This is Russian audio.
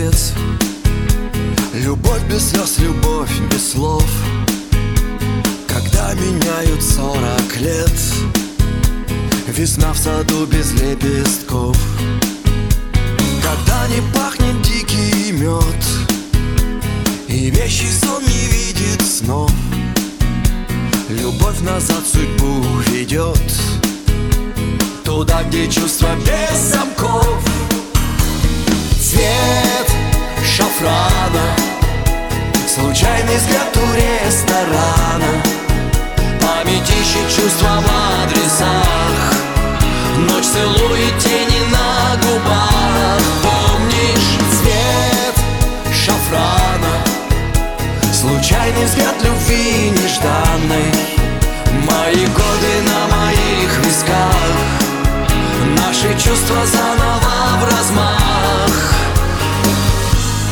конец. Любовь без слез, любовь без слов. Когда меняют 40 лет, весна в саду без лепестков. Когда не пахнет дикий мед, и вещий сон не видит снов. Любовь назад судьбу ведет, туда, где чувства без замков. Цвет шафрана, случайный взгляд у ресторана, память ищет чувства в адресах, ночь целует тени на губах. Помнишь цвет шафрана, случайный взгляд любви нежданной, мои годы на моих висках, наши чувства заново в размах.